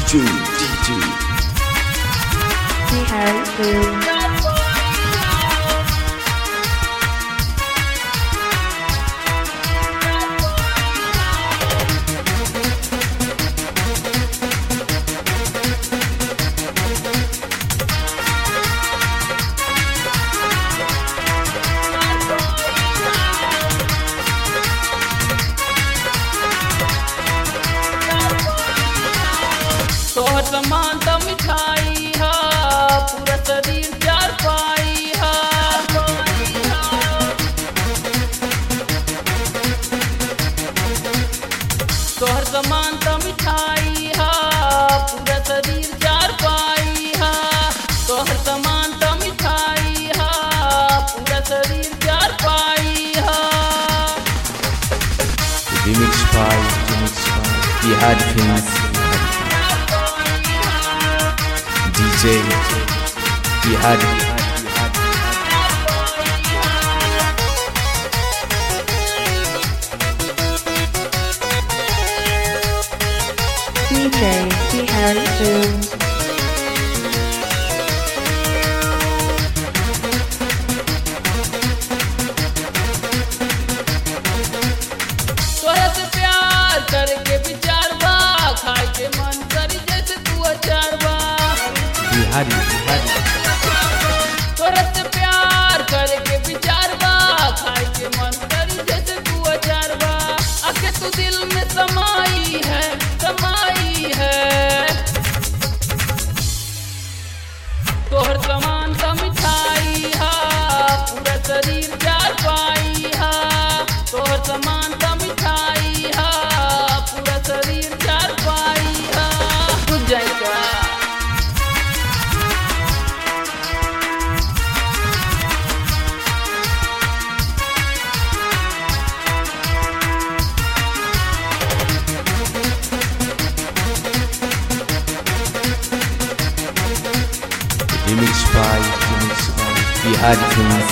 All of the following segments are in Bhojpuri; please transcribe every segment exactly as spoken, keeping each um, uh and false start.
J, D J. Bihari Film. तोहर समान त मिठाई हा, पूरा शरीर चार पाई हा। तोहर समान त मिठाई हा, पूरा शरीर चार पाई हा। तोहर समान त मिठाई हा, पूरा शरीर चार पाई हा। Remix by, remix by Bihari Films. D J, Bihari. D J Bihari Film. तोहरा से प्यार करके विचार बा, खाए के मन करी जैसे तू अचार बा। Bihari, Bihari. तोहरा से प्यार करके विचार बा, खाए के मन करी जैसे तू अचार बा। आके तू दिल में समाई है, समाई है। तोहर समान का मिठाई हा, पूरा शरीर चार पाई हा। तोहर समान का मिठाई हा, पूरा शरीर चार पाई हा। तू जाएगा Remix by, remix by Bihari Films.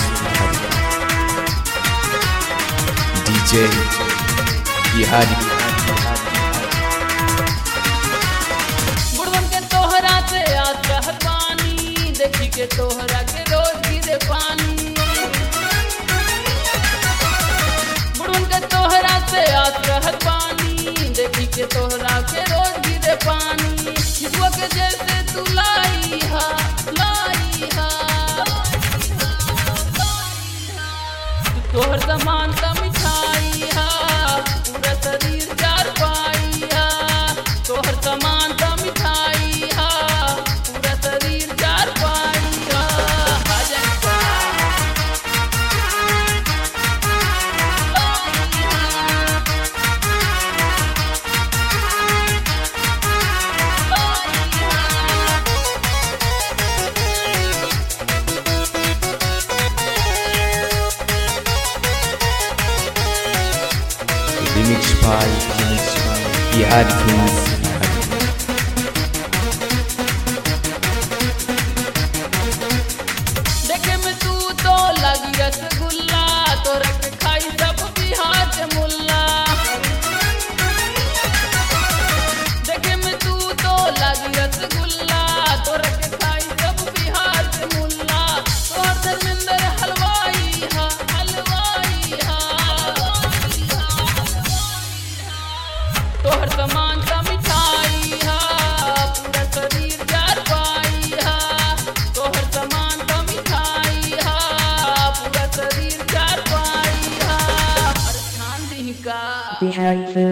D J, Bihari. बुढ़वन के तोहरा से आस रहत पानी, देखी के तोहरा के रोज गिरे पानी। बुढ़वन के तोहरा से आस रहत पानी, देखी के तोहरा के रोज गिरे पानी। हिजवा के जैसे तू लाई हा, लाई हा। तोहर समान का मिठाई हा, पूरा शरीर चार पाई हा। तोहर समान का मिठाई हा, पूरा शरीर चार पाई हा। आ जाएगा Remix by, remix by Bihari Films. देखे में तू तो लगी रसगुल्ला, तोरा के खाई सब बिहार के मुल्ला। देखे में तू तो लगी रसगुल्ला, तोरा के खाई सब बिहार के मुल्ला। तोहर धर्मेंद्र हलवाई हा, हलवाई हा। तोहर समान का मिठाई हा, पूरा शरीर चार पाई हा। तोहर समान का मिठाई हा, पूरा शरीर चार पाई हा। अरे ठान दी का Bihari Film.